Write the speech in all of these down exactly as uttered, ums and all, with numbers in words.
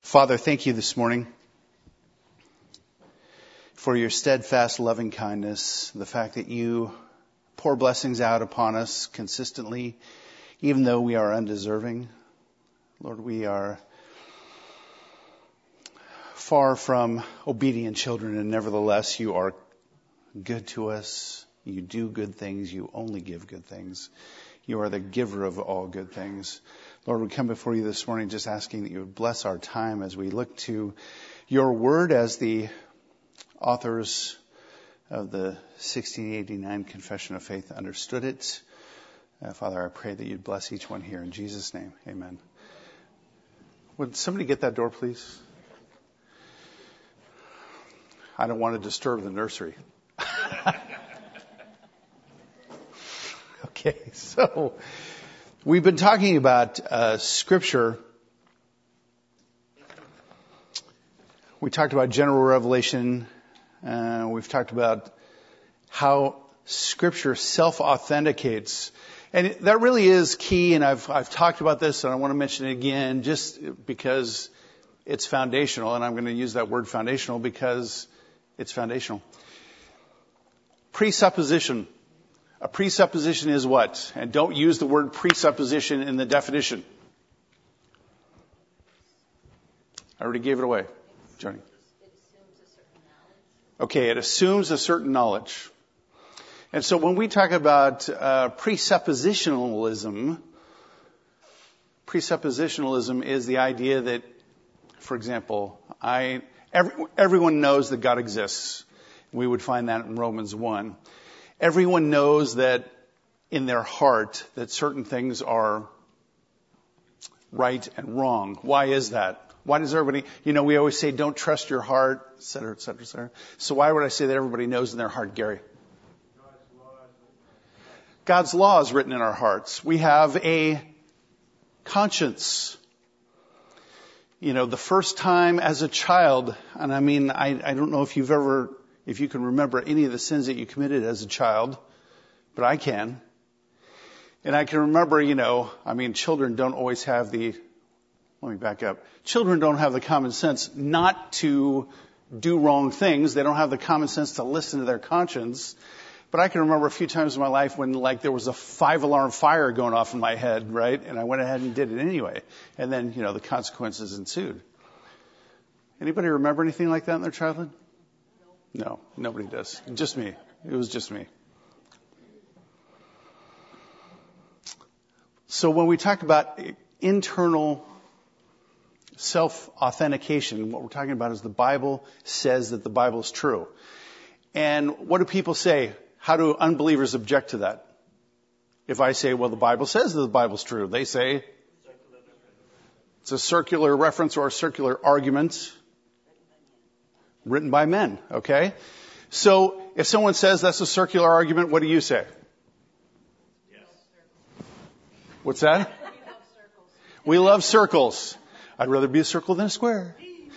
Father, thank you this morning for your steadfast loving kindness, the fact that you pour blessings out upon us consistently, even though we are undeserving. Lord, we are far from obedient children, and nevertheless you are good to us. You do good things. You only give good things. You are the giver of all good things. Lord, we come before you this morning just asking that you would bless our time as we look to your word as the authors of the sixteen eighty-nine Confession of Faith understood it. Uh, Father, I pray that you'd bless each one here in Jesus' name. Amen. Would somebody get that door, please? I don't want to disturb the nursery. Okay, so we've been talking about uh, Scripture. We talked about general revelation. Uh, we've talked about how Scripture self-authenticates. And it, that really is key, and I've, I've talked about this, and I want to mention it again just because it's foundational, and I'm going to use that word foundational because it's foundational. Presupposition. A presupposition is what? And don't use the word presupposition in the definition. I already gave it away, Johnny. It assumes a certain knowledge. Okay, it assumes a certain knowledge. And so when we talk about uh, presuppositionalism, presuppositionalism is the idea that, for example, I every, everyone knows that God exists. We would find that in Romans one. Everyone knows that in their heart that certain things are right and wrong. Why is that? Why does everybody, you know, we always say don't trust your heart, et cetera, et cetera, et cetera. So why would I say that everybody knows in their heart, Gary? God's law is written in our hearts. We have a conscience. You know, the first time as a child, and I mean, I, I don't know if you've ever, if you can remember any of the sins that you committed as a child, but I can. And I can remember, you know, I mean, children don't always have the, let me back up. Children don't have the common sense not to do wrong things. They don't have the common sense to listen to their conscience. But I can remember a few times in my life when, like, there was a five-alarm fire going off in my head, right? And I went ahead and did it anyway. And then, you know, the consequences ensued. Anybody remember anything like that in their childhood? No, nobody does. Just me. It was just me. So when we talk about internal self-authentication, what we're talking about is the Bible says that the Bible is true. And what do people say? How do unbelievers object to that? If I say, well, the Bible says that the Bible's true, they say it's a circular reference or a circular argument written by men, okay? So if someone says that's a circular argument, what do you say? Yes. What's that? We love circles. We love circles. I'd rather be a circle than a square.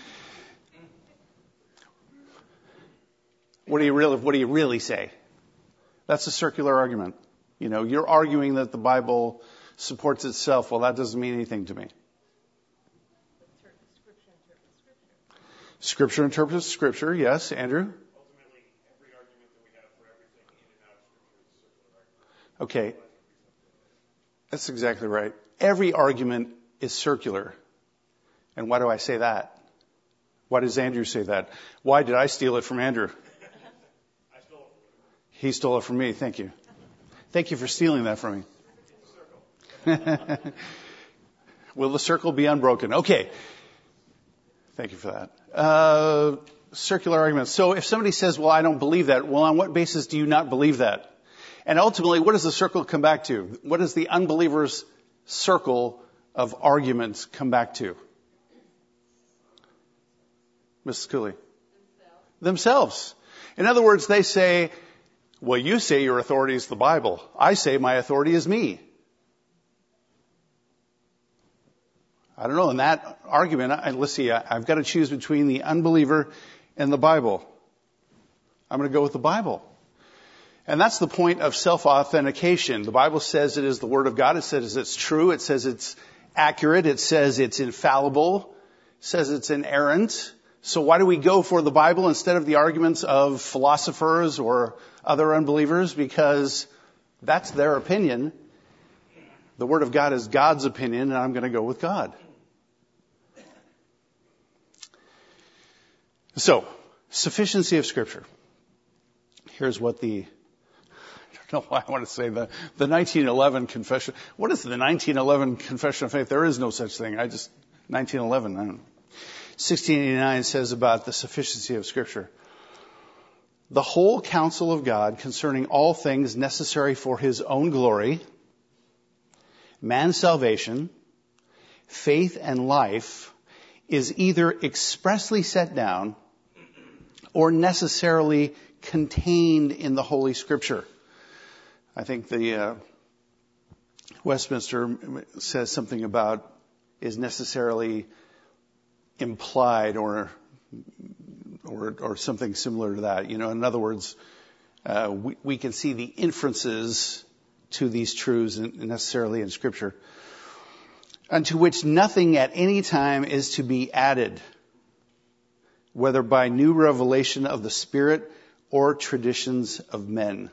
What do you really, what do you really say? That's a circular argument. You know, you're arguing that the Bible supports itself. Well, that doesn't mean anything to me. Scripture interprets Scripture, yes. Andrew? Ultimately, every argument that we have for everything in and out of Scripture is a circular argument. Okay. That's exactly right. Every argument is circular. And why do I say that? Why does Andrew say that? Why did I steal it from Andrew? I stole it from you. He stole it from me. Thank you. Thank you for stealing that from me. Will the circle be unbroken? Okay. Thank you for that. Uh, circular arguments. So if somebody says, well, I don't believe that, well, on what basis do you not believe that? And ultimately, what does the circle come back to? What does the unbeliever's circle of arguments come back to? Missus Cooley? Themselves. Themselves. In other words, they say, well, you say your authority is the Bible. I say my authority is me. I don't know. In that argument, I, let's see, I, I've got to choose between the unbeliever and the Bible. I'm going to go with the Bible. And that's the point of self-authentication. The Bible says it is the Word of God. It says it's true. It says it's accurate. It says it's infallible. says it's inerrant. So why do we go for the Bible instead of the arguments of philosophers or other unbelievers? Because that's their opinion. The Word of God is God's opinion, and I'm going to go with God. So, sufficiency of Scripture. Here's what the, I don't know why I want to say the, the nineteen eleven Confession. What is the nineteen eleven Confession of Faith? There is no such thing. I just, nineteen eleven, I don't know. sixteen eighty-nine says about the sufficiency of Scripture. The whole counsel of God concerning all things necessary for His own glory, man's salvation, faith, and life is either expressly set down or necessarily contained in the Holy Scripture. I think the uh, Westminster says something about is necessarily implied or or or something similar to that. You know, in other words, uh, we, we can see the inferences to these truths necessarily in Scripture, unto which nothing at any time is to be added, whether by new revelation of the Spirit or traditions of men.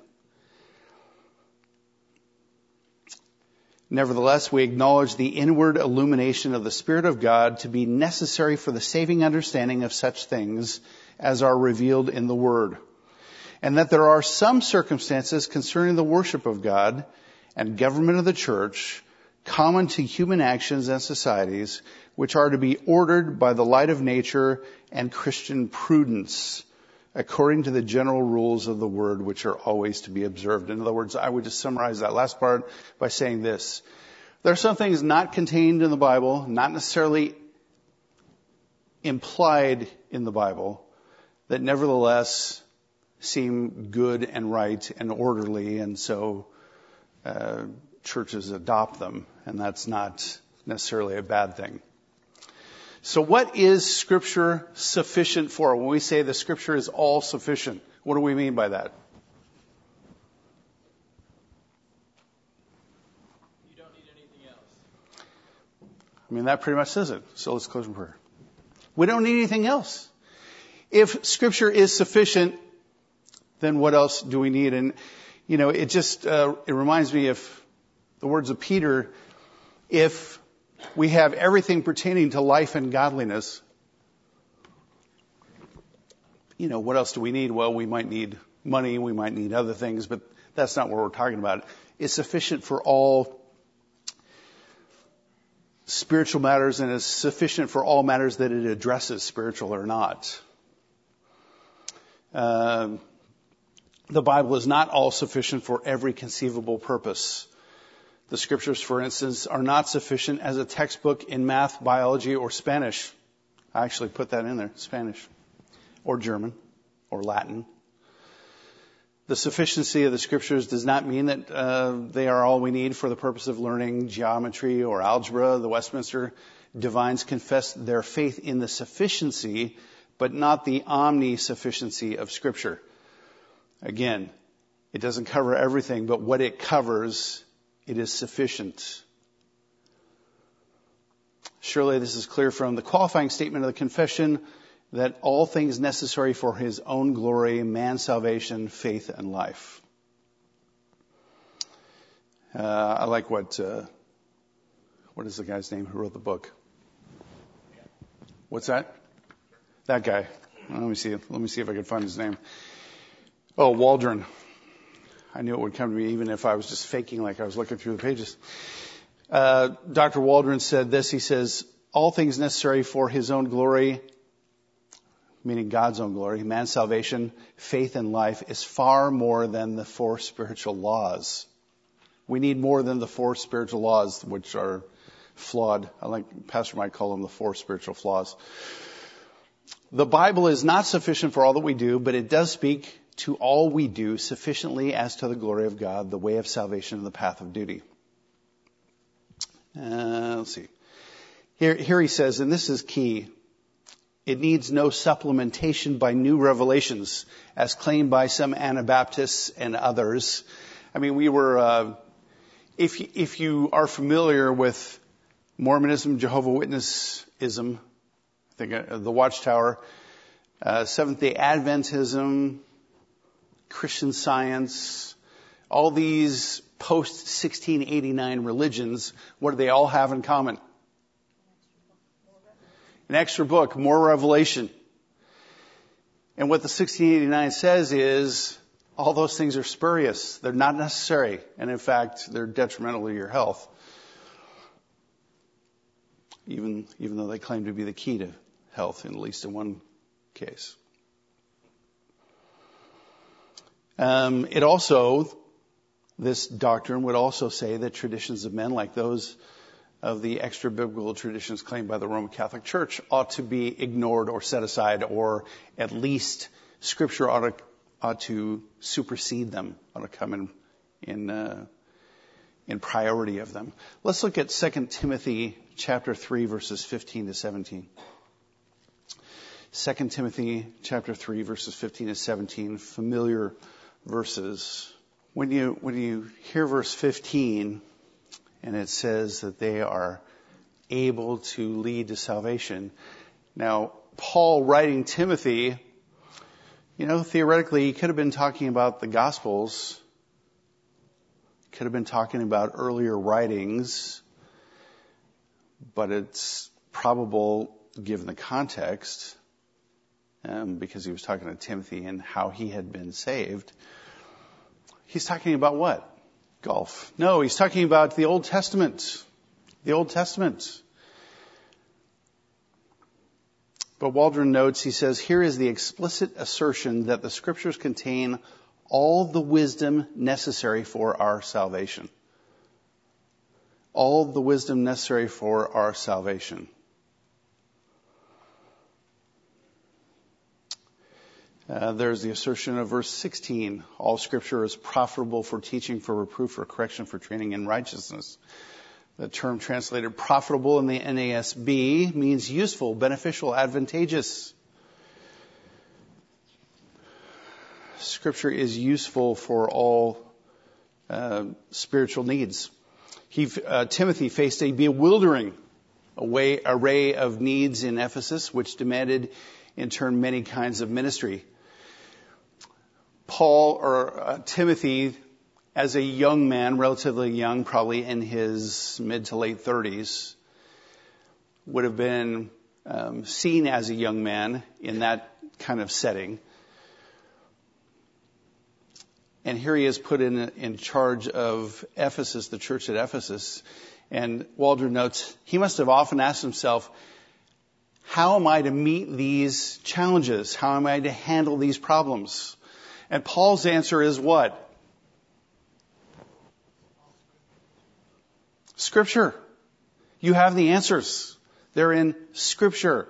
Nevertheless, we acknowledge the inward illumination of the Spirit of God to be necessary for the saving understanding of such things as are revealed in the Word, and that there are some circumstances concerning the worship of God and government of the church common to human actions and societies, which are to be ordered by the light of nature and Christian prudence, according to the general rules of the Word, which are always to be observed. In other words, I would just summarize that last part by saying this. There are some things not contained in the Bible, not necessarily implied in the Bible, that nevertheless seem good and right and orderly, and so uh, churches adopt them, and that's not necessarily a bad thing. So what is Scripture sufficient for? When we say the Scripture is all sufficient, what do we mean by that? You don't need anything else. I mean, that pretty much says it. So let's close in prayer. We don't need anything else. If Scripture is sufficient, then what else do we need? And, you know, it just, uh, it reminds me of the words of Peter. If we have everything pertaining to life and godliness, you know, what else do we need? Well, we might need money, we might need other things, but that's not what we're talking about. It's sufficient for all spiritual matters, and is sufficient for all matters that it addresses, spiritual or not. Uh, the Bible is not all sufficient for every conceivable purpose. The Scriptures, for instance, are not sufficient as a textbook in math, biology, or Spanish. I actually put that in there, Spanish, or German, or Latin. The sufficiency of the Scriptures does not mean that uh, they are all we need for the purpose of learning geometry or algebra. The Westminster divines confess their faith in the sufficiency, but not the omni-sufficiency of Scripture. Again, it doesn't cover everything, but what it covers, it is sufficient. Surely this is clear from the qualifying statement of the confession that all things necessary for His own glory, man's salvation, faith, and life. Uh, I like what, uh, what is the guy's name who wrote the book? What's that? That guy. Let me see. Let me see if I can find his name. Oh, Waldron. I knew it would come to me even if I was just faking like I was looking through the pages. Uh, Doctor Waldron said this. He says, all things necessary for His own glory, meaning God's own glory, man's salvation, faith, and life, is far more than the four spiritual laws. We need more than the four spiritual laws, which are flawed. I like, Pastor might call them the four spiritual flaws. The Bible is not sufficient for all that we do, but it does speak to all we do sufficiently as to the glory of God, the way of salvation, and the path of duty. Uh, let's see. Here, here he says, and this is key, it needs no supplementation by new revelations, as claimed by some Anabaptists and others. I mean, we were, uh, if, if you are familiar with Mormonism, Jehovah's Witnessism, the, the Watchtower, uh, Seventh-day Adventism, Christian Science, all these post sixteen eighty-nine religions, what do they all have in common? An extra book, more revelation. And what the sixteen eighty-nine says is all those things are spurious. They're not necessary. And in fact, they're detrimental to your health. Even, even though they claim to be the key to health, in at least in one case. Um, it also, this doctrine would also say that traditions of men like those of the extra-biblical traditions claimed by the Roman Catholic Church ought to be ignored or set aside, or at least Scripture ought to, ought to supersede them, ought to come in in, uh, in priority of them. Let's look at Second Timothy chapter three, verses fifteen to seventeen. Second Timothy chapter three, verses fifteen to seventeen, familiar verses. When you when you hear verse fifteen, and it says that they are able to lead to salvation. Now, Paul writing Timothy, you know, theoretically, he could have been talking about the Gospels, could have been talking about earlier writings, but it's probable, given the context, um, because he was talking to Timothy and how he had been saved. He's talking about what? Golf. No, he's talking about the Old Testament. The Old Testament. But Waldron notes, he says, here is the explicit assertion that the Scriptures contain all the wisdom necessary for our salvation. All the wisdom necessary for our salvation. Uh, there's the assertion of verse sixteen. All Scripture is profitable for teaching, for reproof, for correction, for training in righteousness. The term translated profitable in the N A S B means useful, beneficial, advantageous. Scripture is useful for all uh, spiritual needs. He, uh, Timothy faced a bewildering array, array of needs in Ephesus, which demanded in turn many kinds of ministry. Paul or uh, Timothy, as a young man, relatively young, probably in his mid to late thirties, would have been um, seen as a young man in that kind of setting. And here he is put in in charge of Ephesus, the church at Ephesus. And Waldron notes, he must have often asked himself, how am I to meet these challenges? How am I to handle these problems? And Paul's answer is what? Scripture. You have the answers. They're in Scripture.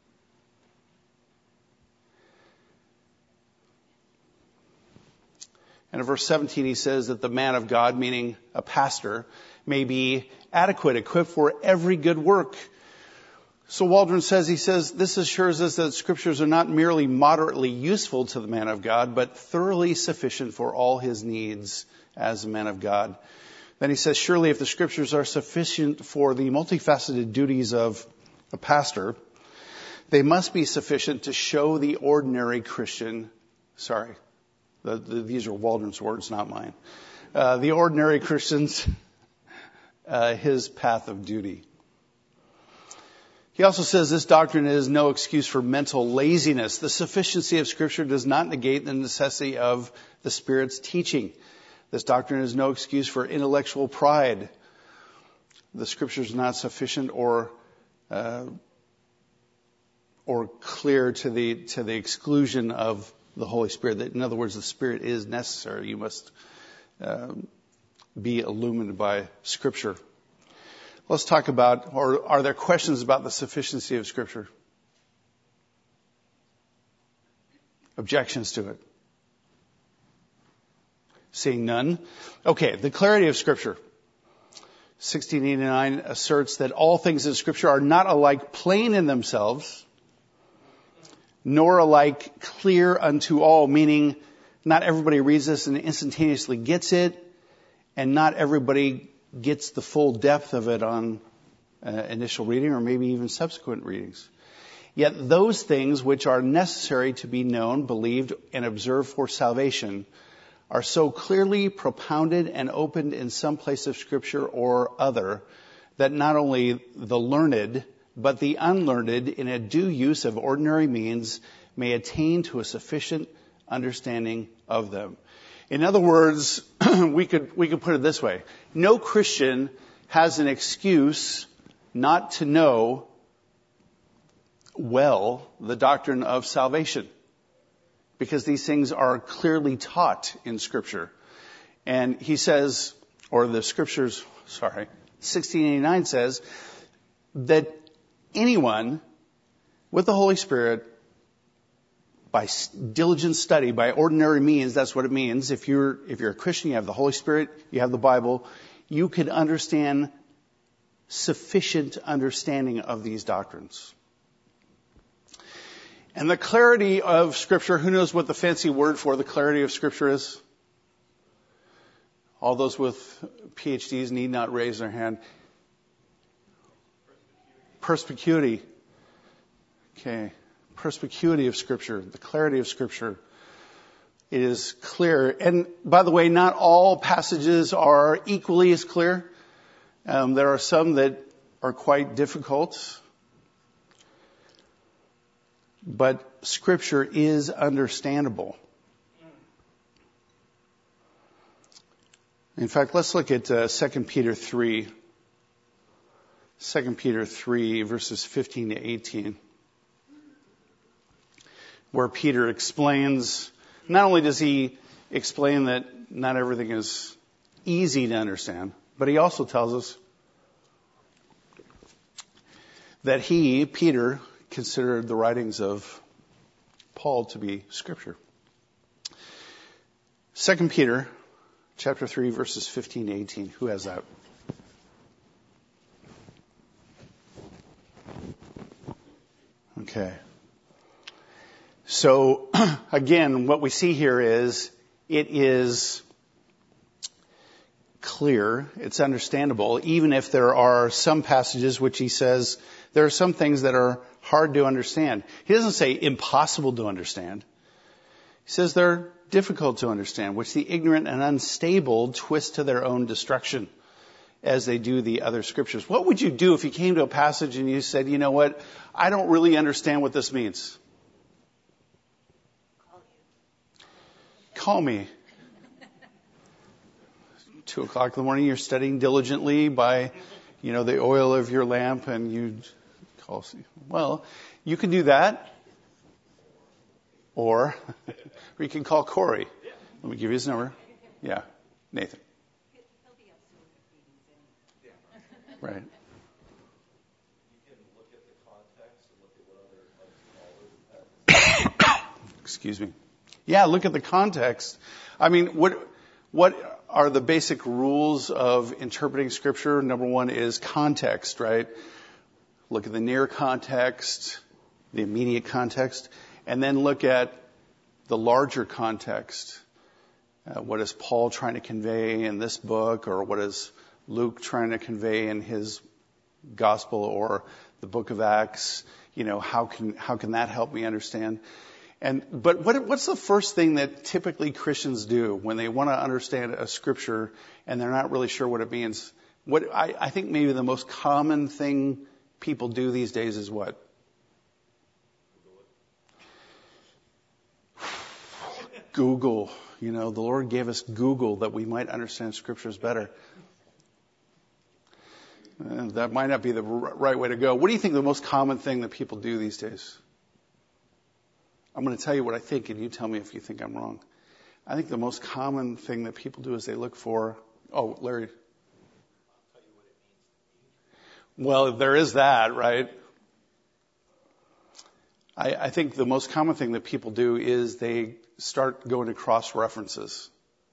And in verse seventeen, he says that the man of God, meaning a pastor, may be adequate, equipped for every good work. So Waldron says, he says, this assures us that Scriptures are not merely moderately useful to the man of God, but thoroughly sufficient for all his needs as a man of God. Then he says, surely if the Scriptures are sufficient for the multifaceted duties of a pastor, they must be sufficient to show the ordinary Christian, sorry, the, the, these are Waldron's words, not mine, uh, the ordinary Christian's, uh, his path of duty. He also says this doctrine is no excuse for mental laziness. The sufficiency of Scripture does not negate the necessity of the Spirit's teaching. This doctrine is no excuse for intellectual pride. The Scripture is not sufficient or uh, or clear to the to the exclusion of the Holy Spirit. In other words, the Spirit is necessary. You must uh, be illumined by Scripture. Let's talk about, or are there questions about the sufficiency of Scripture? Objections to it? Seeing none. Okay, the clarity of Scripture. sixteen eighty-nine asserts that all things in Scripture are not alike plain in themselves, nor alike clear unto all, meaning not everybody reads this and instantaneously gets it, and not everybody gets the full depth of it on uh, initial reading or maybe even subsequent readings. Yet those things which are necessary to be known, believed, and observed for salvation are so clearly propounded and opened in some place of Scripture or other that not only the learned, but the unlearned, in a due use of ordinary means, may attain to a sufficient understanding of them. In other words, we could we could put it this way: no Christian has an excuse not to know well the doctrine of salvation, because these things are clearly taught in Scripture. And he says, or the Scriptures, sorry, sixteen eighty-nine says that anyone with the Holy Spirit, by diligent study, by ordinary means, that's what it means. If you're, if you're a Christian, you have the Holy Spirit, you have the Bible, you could understand sufficient understanding of these doctrines. And the clarity of Scripture, who knows what the fancy word for the clarity of Scripture is? All those with P H Ds need not raise their hand. Perspicuity. Okay. Perspicuity of Scripture, the clarity of Scripture. It is clear. And by the way, not all passages are equally as clear. Um, there are some that are quite difficult. But Scripture is understandable. In fact, let's look at uh, Second Peter three. Second Peter three, verses fifteen to eighteen. Where Peter explains, not only does he explain that not everything is easy to understand, but he also tells us that he, Peter, considered the writings of Paul to be Scripture. Second Peter chapter three, verses fifteen to eighteen. Who has that? Okay. So, again, what we see here is it is clear, it's understandable, even if there are some passages which he says there are some things that are hard to understand. He doesn't say impossible to understand. He says they're difficult to understand, which the ignorant and unstable twist to their own destruction as they do the other Scriptures. What would you do if you came to a passage and you said, you know what, I don't really understand what this means? Call me. Two o'clock in the morning, you're studying diligently by, you know, the oil of your lamp, and you call. Well, you can do that, or, or you can call Corey. Let me give you his number. Yeah, Nathan. Right. You can look at the context and look at what other scholars. Excuse me. Yeah, look at the context. I mean, what what are the basic rules of interpreting Scripture? Number one is context, right? Look at the near context, the immediate context, and then look at the larger context. Uh, what is Paul trying to convey in this book, or what is Luke trying to convey in his gospel, or the book of Acts? You know, how can how can that help me understand? And but what what's the first thing that typically Christians do when they want to understand a Scripture and they're not really sure what it means? What I, I think maybe the most common thing people do these days is what? Google. You know, the Lord gave us Google that we might understand Scriptures better. Uh, that might not be the r- right way to go. What do you think the most common thing that people do these days? I'm going to tell you what I think, and you tell me if you think I'm wrong. I think the most common thing that people do is they look for, oh, Larry. I'll tell you what it means. Well, there is that, right? I, I think the most common thing that people do is they start going to cross references.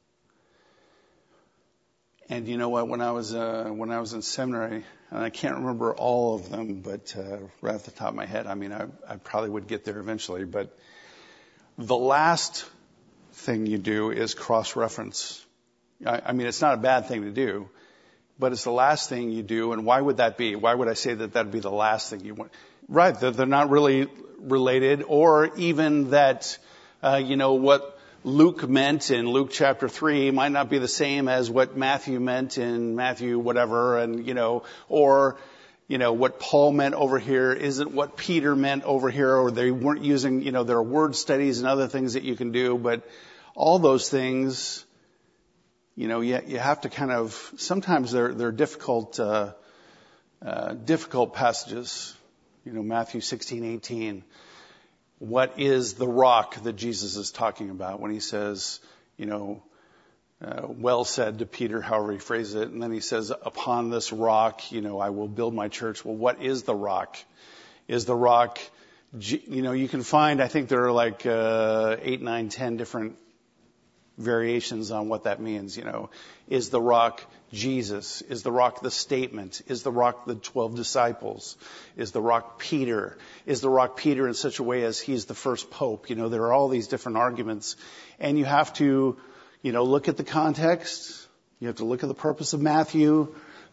And you know what? When I was uh, when I was in seminary, and I can't remember all of them, but uh, right off the top of my head, I mean, I, I probably would get there eventually. But the last thing you do is cross-reference. I, I mean, it's not a bad thing to do, but it's the last thing you do. And why would that be? Why would I say that that'd be the last thing you want? Right, that they're not really related, or even that, uh, you know, what Luke meant in Luke chapter three might not be the same as what Matthew meant in Matthew whatever, and, you know, or, you know, what Paul meant over here isn't what Peter meant over here, or they weren't using, you know, there are word studies and other things that you can do, but all those things, you know, you, you have to kind of, sometimes they're, they're difficult, uh, uh, difficult passages. You know, Matthew sixteen eighteen. What is the rock that Jesus is talking about when he says, you know, uh, well said to Peter, however he phrases it. And then he says, upon this rock, you know, I will build my church. Well, what is the rock? Is the rock, you know, you can find, I think there are like uh, eight, nine, ten different variations on what that means, you know. Is the rock Jesus? Is the rock the statement? Is the rock the twelve disciples? Is the rock Peter? Is the rock Peter in such a way as he's the first pope? You know, there are all these different arguments. And you have to, you know, look at the context. You have to look at the purpose of Matthew.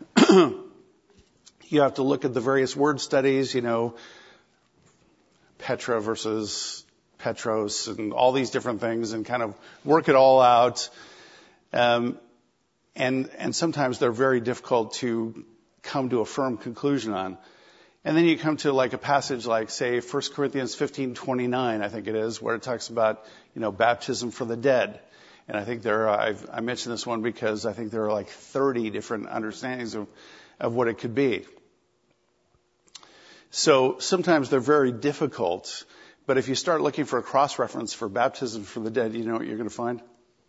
You have to look at the various word studies, you know, Petra versus Petros and all these different things, and kind of work it all out. Um, and, and sometimes they're very difficult to come to a firm conclusion on. And then you come to like a passage like, say, First Corinthians fifteen twenty-nine, I think it is, where it talks about, you know, baptism for the dead. And I think there are, I've, I mentioned this one because I think there are like thirty different understandings of, of what it could be. So sometimes they're very difficult. But if you start looking for a cross-reference for baptism for the dead, you know what you're going to find?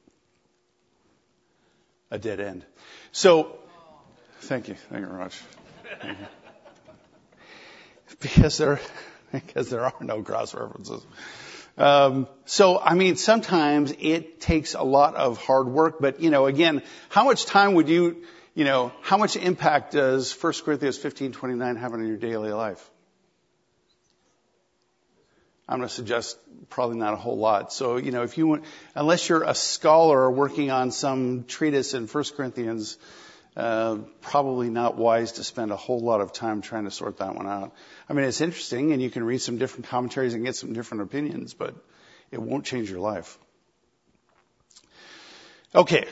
A dead end. So, thank you. Thank you very much. Thank you. Because there, because there are no cross-references. Um, so, I mean, sometimes it takes a lot of hard work. But, you know, again, how much time would you, you know, how much impact does First Corinthians fifteen twenty-nine have on your daily life? I'm going to suggest probably not a whole lot. So, you know, if you want, unless you're a scholar working on some treatise in First Corinthians, uh, probably not wise to spend a whole lot of time trying to sort that one out. I mean, it's interesting, and you can read some different commentaries and get some different opinions, but it won't change your life. Okay.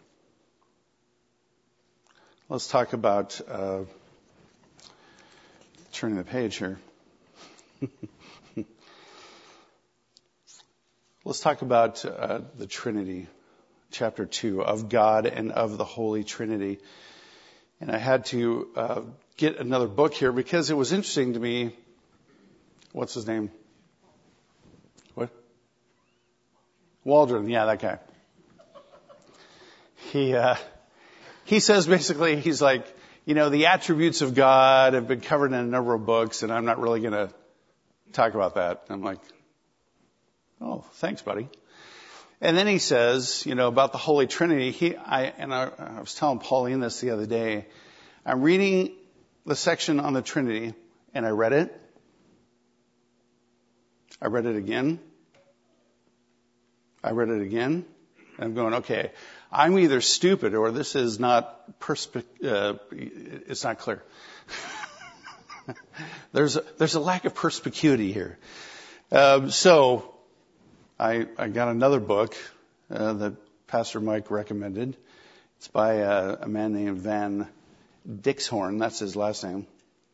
Let's talk about, uh, turning the page here. Let's talk about uh, the Trinity, chapter two, of God and of the Holy Trinity. And I had to uh, get another book here because it was interesting to me. What's his name? What? Waldron. Yeah, that guy. He uh, he says basically, he's like, you know, the attributes of God have been covered in a number of books, and I'm not really going to talk about that. I'm like, oh, thanks, buddy. And then he says, you know, about the Holy Trinity. He, I, and I, I was telling Pauline this the other day. I'm reading the section on the Trinity, and I read it. I read it again. I read it again. And I'm going, okay, I'm either stupid or this is not perspe- uh, it's not clear. there's a, there's a lack of perspicuity here. Um, so. I, I got another book uh, that Pastor Mike recommended. It's by uh, a man named Van Dixhorn. That's his last name.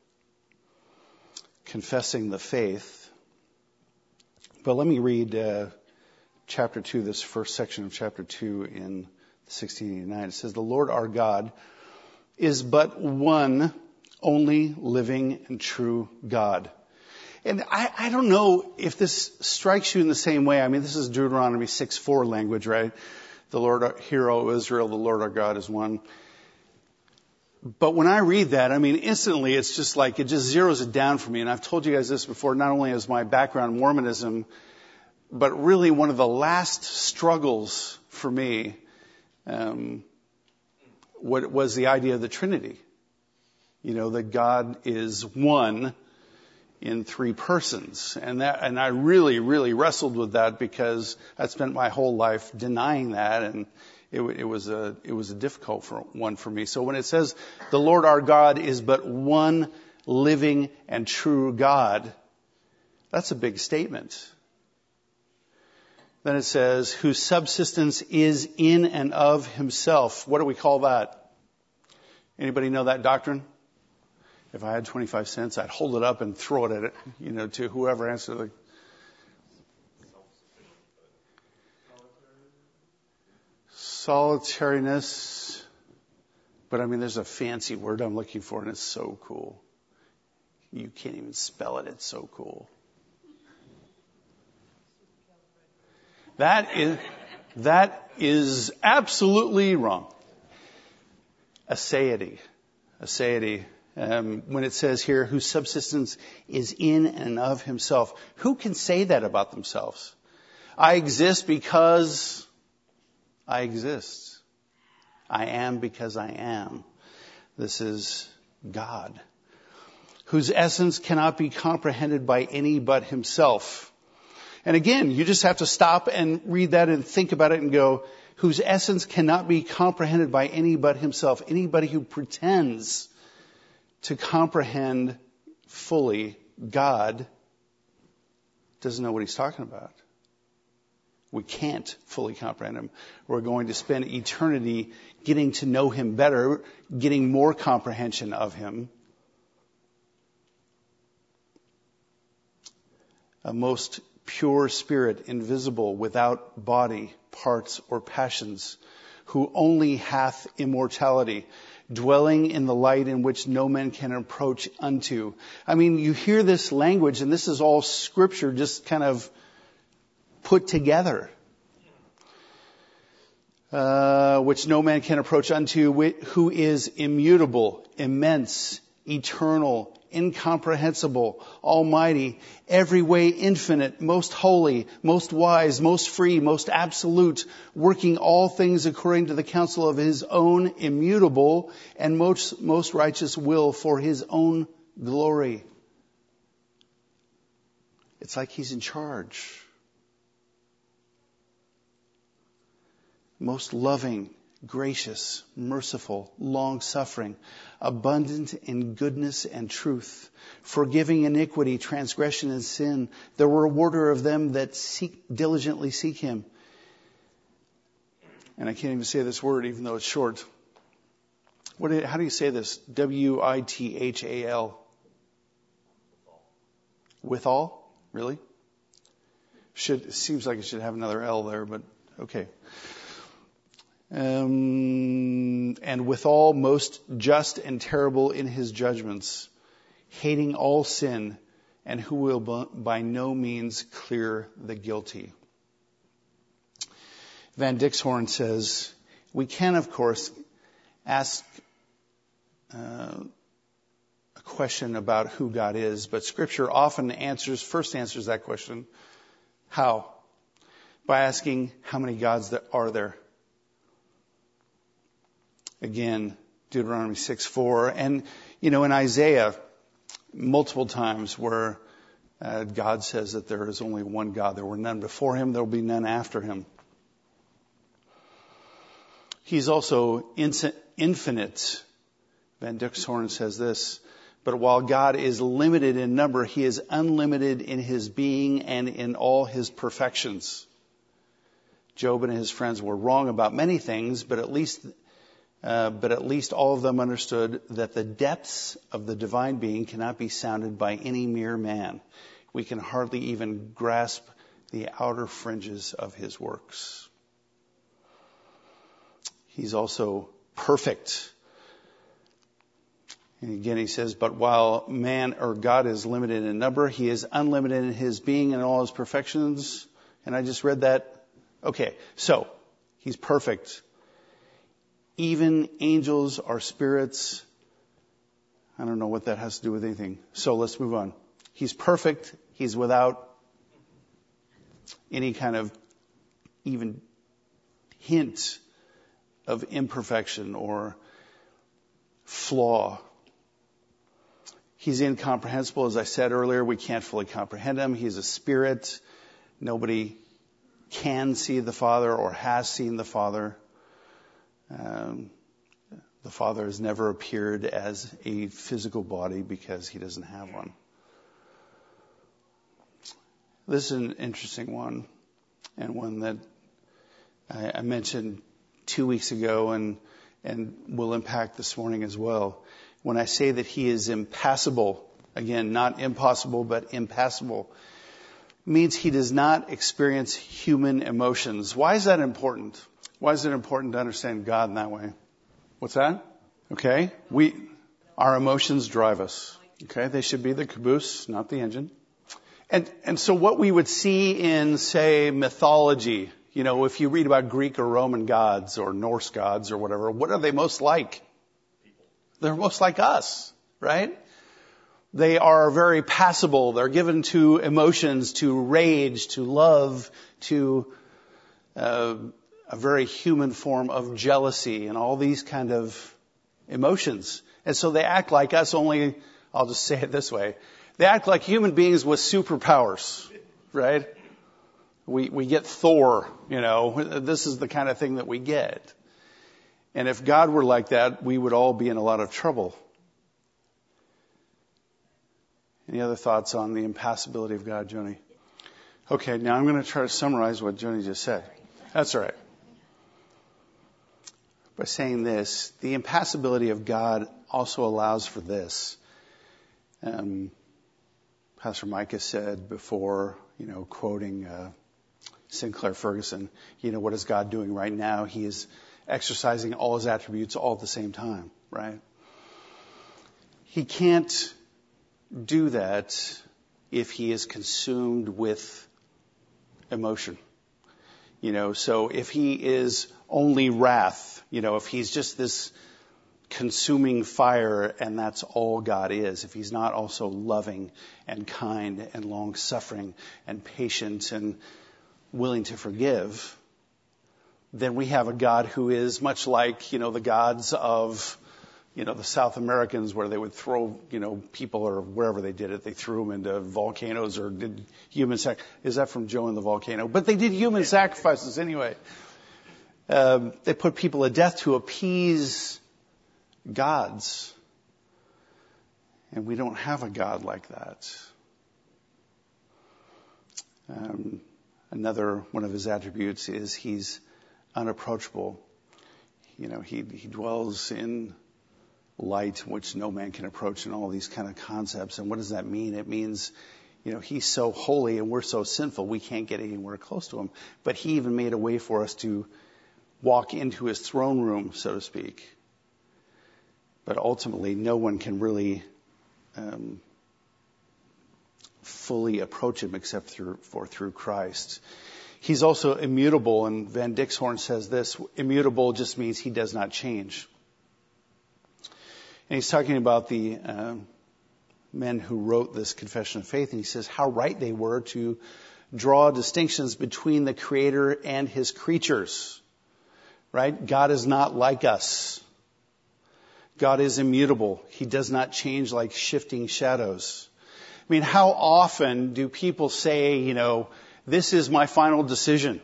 Confessing the Faith. But let me read uh, chapter two, this first section of chapter two in sixteen eighty-nine. It says, the Lord our God is but one only living and true God. And I, I don't know if this strikes you in the same way. I mean, this is Deuteronomy six four language, right? The Lord, hear, O Israel, the Lord our God is one. But when I read that, I mean, instantly it's just like, it just zeroes it down for me. And I've told you guys this before, not only as my background in Mormonism, but really one of the last struggles for me, um, what was the idea of the Trinity. You know, that God is one in three persons. And that, and I really, really wrestled with that because I spent my whole life denying that, and it, it was a, it was a difficult for, one for me. So when it says the Lord our God is but one living, and true God. That's a big statement. Then it says, whose subsistence is in and of himself. What do we call that? Anybody know that doctrine? If I had twenty-five cents, I'd hold it up and throw it at it, you know, to whoever answered the... Solitariness. But I mean, there's a fancy word I'm looking for, and it's so cool. You can't even spell it. It's so cool. That is, that is absolutely wrong. Aseity. Aseity. Um, when it says here, whose subsistence is in and of himself. Who can say that about themselves? I exist because I exist. I am because I am. This is God, whose essence cannot be comprehended by any but himself. And again, you just have to stop and read that and think about it and go, whose essence cannot be comprehended by any but himself. Anybody who pretends to comprehend fully God doesn't know what he's talking about. We can't fully comprehend him. We're going to spend eternity getting to know him better, getting more comprehension of him. A most pure spirit, invisible, without body, parts, or passions, who only hath immortality, dwelling in the light in which no man can approach unto. I mean, you hear this language, and this is all scripture just kind of put together. Uh, which no man can approach unto, who is immutable, immense, eternal, incomprehensible, almighty, every way infinite, most holy, most wise, most free, most absolute, working all things according to the counsel of his own immutable and most, most righteous will for his own glory. It's like he's in charge. Most loving, gracious, merciful, long-suffering, abundant in goodness and truth, forgiving iniquity, transgression, and sin, the rewarder of them that seek diligently seek him. And I can't even say this word, even though it's short. What? Do you, how do you say this? W I T H A L. Withal? Really? Should, it seems like it should have another L there, but okay. Um, and withal most just and terrible in his judgments, hating all sin, and who will by no means clear the guilty. Van Dixhoorn says, we can, of course, ask uh, a question about who God is, but Scripture often answers, first answers that question. How? By asking, how many gods there are there? Again, Deuteronomy six four. And, you know, in Isaiah, multiple times where uh, God says that there is only one God. There were none before him. There will be none after him. He's also infinite. Van Dixhoorn says this. But while God is limited in number, he is unlimited in his being and in all his perfections. Job and his friends were wrong about many things, but at least... Uh, but at least all of them understood that the depths of the divine being cannot be sounded by any mere man. We can hardly even grasp the outer fringes of his works. He's also perfect. And again, he says, but while man or God is limited in number, he is unlimited in his being and all his perfections. And I just read that. Okay, so he's perfect. Even angels are spirits. I don't know what that has to do with anything. So let's move on. He's perfect. He's without any kind of even hint of imperfection or flaw. He's incomprehensible. As I said earlier, we can't fully comprehend him. He's a spirit. Nobody can see the Father or has seen the Father. Um, The Father has never appeared as a physical body because he doesn't have one. This is an interesting one, and one that I, I mentioned two weeks ago and, and will impact this morning as well. When I say that he is impassible, again, not impossible, but impassible, means he does not experience human emotions. Why is that important? Why is it important to understand God in that way? What's that? Okay. We, our emotions drive us. Okay. They should be the caboose, not the engine. And, and so what we would see in, say, mythology, you know, if you read about Greek or Roman gods or Norse gods or whatever, what are they most like? They're most like us, right? They are very passible. They're given to emotions, to rage, to love, to uh, a very human form of jealousy and all these kind of emotions. And so they act like us, only, I'll just say it this way, they act like human beings with superpowers, right? We we get Thor, you know, this is the kind of thing that we get. And if God were like that, we would all be in a lot of trouble. Any other thoughts on the impassibility of God, Joni? Okay, now I'm going to try to summarize what Joni just said. That's all right. By saying this, the impassibility of God also allows for this. Um, Pastor Micah said before, you know, quoting uh, Sinclair Ferguson, you know, what is God doing right now? He is exercising all his attributes all at the same time, right? He can't do that if he is consumed with emotion. You know, so if he is only wrath, you know, if he's just this consuming fire and that's all God is, if he's not also loving and kind and long-suffering and patient and willing to forgive, then we have a God who is much like, you know, the gods of, you know, the South Americans, where they would throw, you know, people, or wherever they did it, they threw them into volcanoes or did human sac. Is that from Joe and the Volcano? But they did human sacrifices anyway. Um, they put people to death to appease gods. And we don't have a God like that. Um, another one of his attributes is he's unapproachable. You know, he, he dwells in light which no man can approach, and all these kind of concepts. And what does that mean? It means, you know, he's so holy and we're so sinful, we can't get anywhere close to him. But he even made a way for us to walk into his throne room, so to speak. But ultimately, no one can really um, fully approach him except through for through Christ. He's also immutable, and Van Dixhoorn says this: immutable just means he does not change. And he's talking about the uh, men who wrote this Confession of Faith, and he says how right they were to draw distinctions between the Creator and his creatures. Right? God is not like us. God is immutable. He does not change like shifting shadows. I mean, how often do people say, you know, this is my final decision?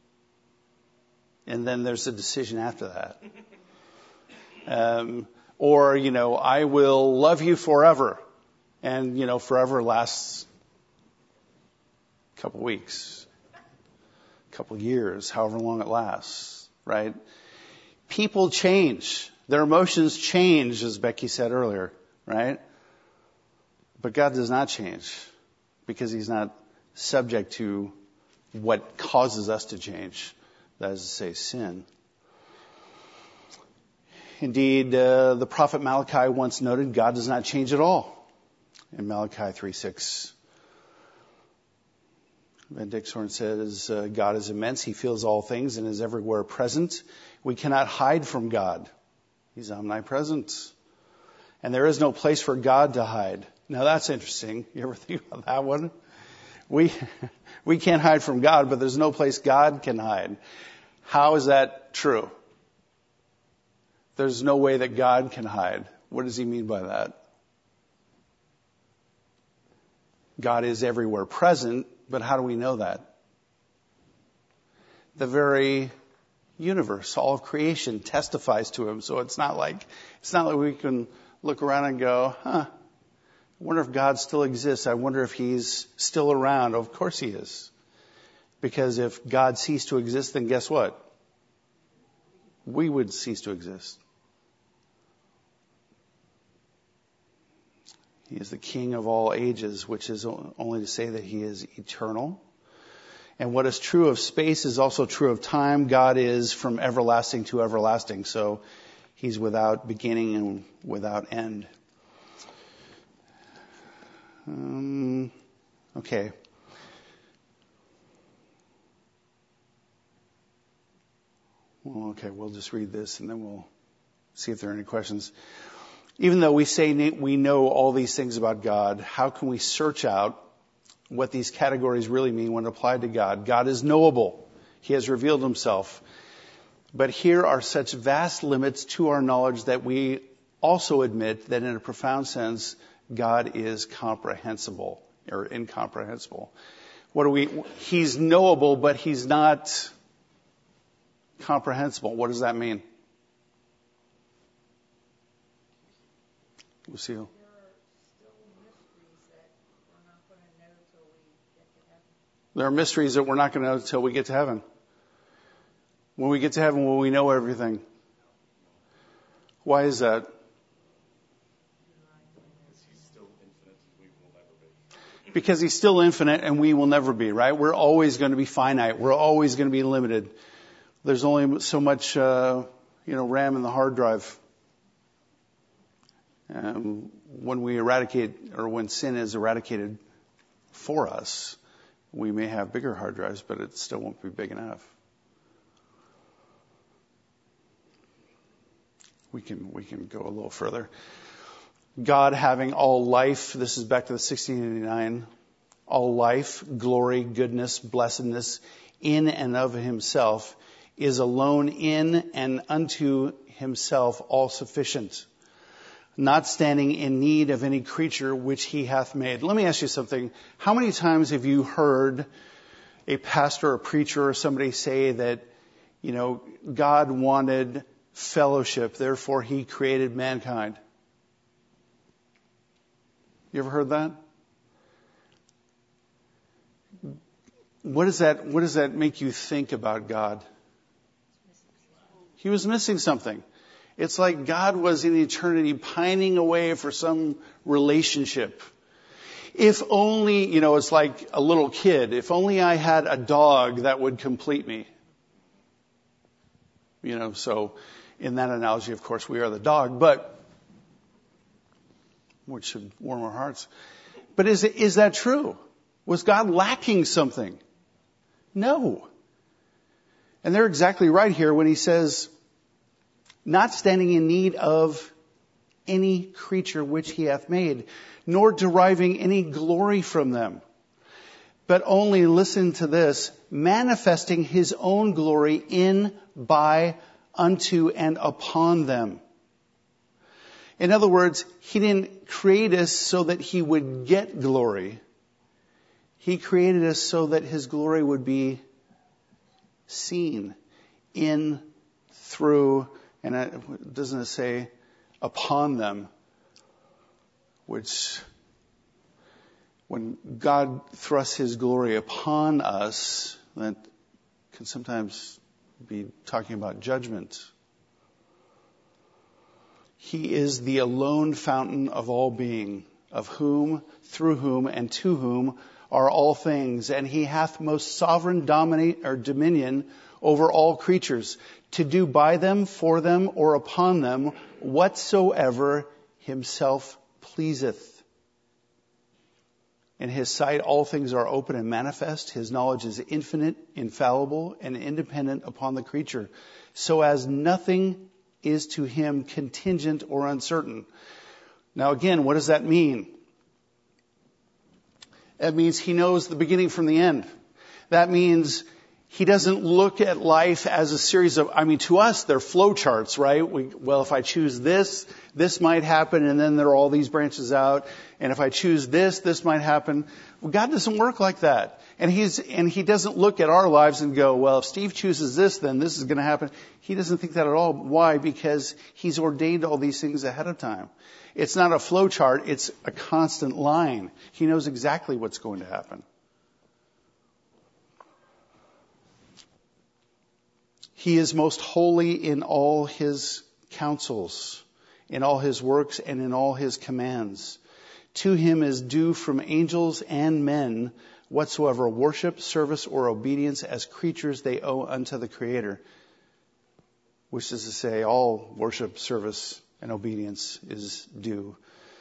And then there's a decision after that. Um, or, you know, I will love you forever. And, you know, forever lasts a couple weeks, a couple years, however long it lasts. Right? People change. Their emotions change, as Becky said earlier. Right? But God does not change, because he's not subject to what causes us to change. That is to say, sin. Indeed, uh, the prophet Malachi once noted God does not change at all. In Malachi three six. Van Dixhoorn says, uh, God is immense. He feels all things and is everywhere present. We cannot hide from God. He's omnipresent. And there is no place for God to hide. Now that's interesting. You ever think about that one? We, we can't hide from God, but there's no place God can hide. How is that true? There's no way that God can hide. What does he mean by that? God is everywhere present, but how do we know that? The very universe, all of creation testifies to him. So it's not like, it's not like we can look around and go, huh, I wonder if God still exists. I wonder if he's still around. Of course he is. Because if God ceased to exist, then guess what? We would cease to exist. He is the King of all ages, which is only to say that he is eternal. And what is true of space is also true of time. God is from everlasting to everlasting. So he's without beginning and without end. Um, okay. Well, okay, we'll just read this and then we'll see if there are any questions. Even though we say we know all these things about God, how can we search out what these categories really mean when applied to God? God is knowable. He has revealed himself. But here are such vast limits to our knowledge that we also admit that in a profound sense, God is comprehensible or incomprehensible. What do we, he's knowable, but he's not comprehensible. What does that mean? Lucille. There are mysteries that we're not going to know until we get to heaven. When we get to heaven, will we know everything? Why is that? Because he's still infinite and we will never be, right? We're always going to be finite. We're always going to be limited. There's only so much, uh, you know, RAM in the hard drive. Um, when we eradicate, or when sin is eradicated for us, we may have bigger hard drives, but it still won't be big enough. We can, we can go a little further. God having all life, this is back to the sixteen eighty-nine, all life, glory, goodness, blessedness in and of himself, is alone in and unto himself all sufficient, not standing in need of any creature which he hath made. Let me ask you something. How many times have you heard a pastor, a preacher, or somebody say that, you know, God wanted fellowship, therefore he created mankind? You ever heard that? What does that, what does that make you think about God? He was missing something. It's like God was in eternity pining away for some relationship. If only, you know, it's like a little kid. If only I had a dog that would complete me. You know, so in that analogy, of course, we are the dog, but which should warm our hearts. But is it, is that true? Was God lacking something? No. And they're exactly right here when he says, not standing in need of any creature which he hath made, nor deriving any glory from them, but only, listen to this, manifesting his own glory in, by, unto, and upon them. In other words, he didn't create us so that he would get glory. He created us so that his glory would be seen in, through, and it, doesn't it say upon them? Which, when God thrusts his glory upon us, that can sometimes be talking about judgment. He is the alone fountain of all being, of whom, through whom, and to whom are all things, and he hath most sovereign dominate or dominion over all creatures, to do by them, for them, or upon them whatsoever himself pleaseth. In his sight all things are open and manifest. His knowledge is infinite, infallible, and independent upon the creature, so as nothing is to him contingent or uncertain. Now again, what does that mean? That means he knows the beginning from the end. That means He doesn't look at life as a series of, I mean, to us, they're flow charts, right? We, well, if I choose this, this might happen, and then there are all these branches out. And if I choose this, this might happen. Well, God doesn't work like that. And he's, and he doesn't look at our lives and go, well, if Steve chooses this, then this is going to happen. He doesn't think that at all. Why? Because he's ordained all these things ahead of time. It's not a flow chart. It's a constant line. He knows exactly what's going to happen. He is most holy in all his counsels, in all his works, and in all his commands. To him is due from angels and men whatsoever worship, service, or obedience as creatures they owe unto the Creator. Which is to say, all worship, service, and obedience is due.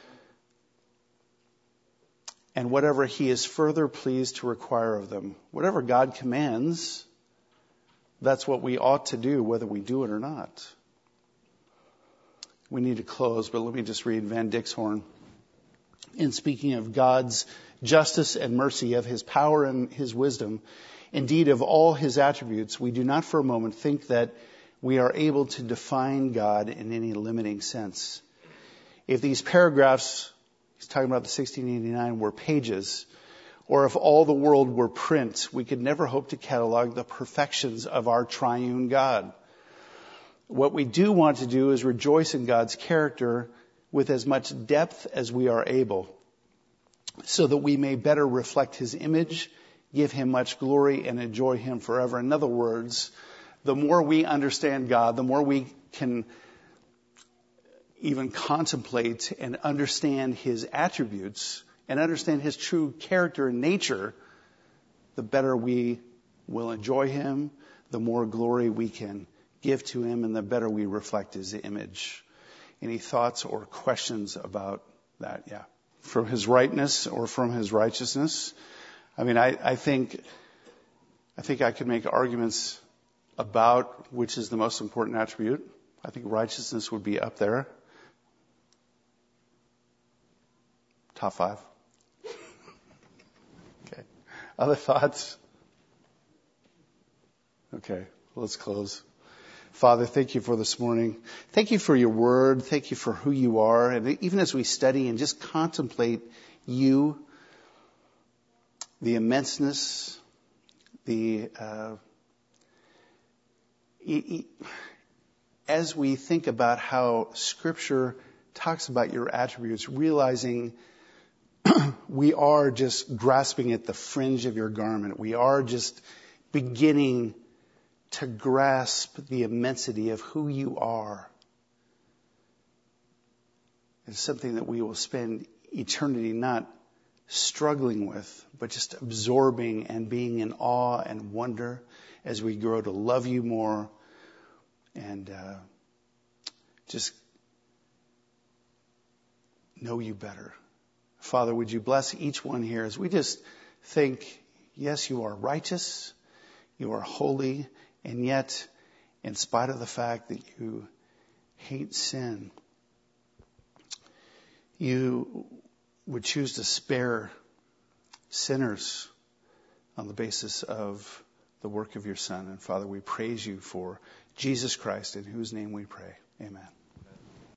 And whatever he is further pleased to require of them. Whatever God commands, that's what we ought to do, whether we do it or not. We need to close, but let me just read Van Dixhoorn. In speaking of God's justice and mercy, of his power and his wisdom, indeed of all his attributes, we do not for a moment think that we are able to define God in any limiting sense. If these paragraphs, he's talking about the sixteen eighty-nine, were pages, or if all the world were print, we could never hope to catalog the perfections of our triune God. What we do want to do is rejoice in God's character with as much depth as we are able, so that we may better reflect his image, give him much glory, and enjoy him forever. In other words, the more we understand God, the more we can even contemplate and understand his attributes and understand his true character and nature, the better we will enjoy him, the more glory we can give to him, and the better we reflect his image. Any thoughts or questions about that? Yeah. From his rightness or from his righteousness? I mean, I, I think, I think I could make arguments about which is the most important attribute. I think righteousness would be up there. Top five. Okay. Other thoughts? Okay. Let's close. Father, thank you for this morning. Thank you for your word. Thank you for who you are. And even as we study and just contemplate you, the immenseness, the, uh, as we think about how Scripture talks about your attributes, realizing we are just grasping at the fringe of your garment. We are just beginning to grasp the immensity of who you are. It's something that we will spend eternity not struggling with, but just absorbing and being in awe and wonder as we grow to love you more and uh, just know you better. Father, would you bless each one here as we just think, yes, you are righteous, you are holy, and yet, in spite of the fact that you hate sin, you would choose to spare sinners on the basis of the work of your Son. And Father, we praise you for Jesus Christ, in whose name we pray. Amen.